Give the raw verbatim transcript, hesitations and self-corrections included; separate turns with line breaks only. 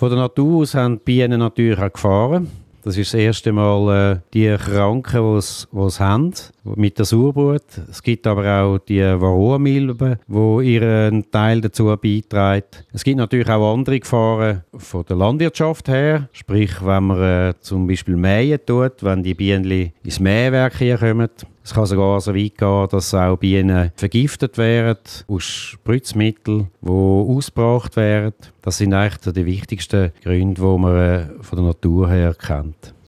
Von der Natur aus haben die Bienen natürlich auch Gefahren. Das ist das erste Mal äh, die Kranken, die es haben, mit der Sauerbrut. Es gibt aber auch die Varroamilbe, die ihren Teil dazu beitragen. Es gibt natürlich auch andere Gefahren von der Landwirtschaft her. Sprich, wenn man äh, zum Beispiel mähen tut, wenn die Bienen ins Mähwerk hier kommen. Es kann sogar so weit gehen, dass auch Bienen vergiftet werden aus Spritzmitteln, die ausgebracht werden. Das sind eigentlich die wichtigsten Gründe, die man äh, von der Natur her kennt.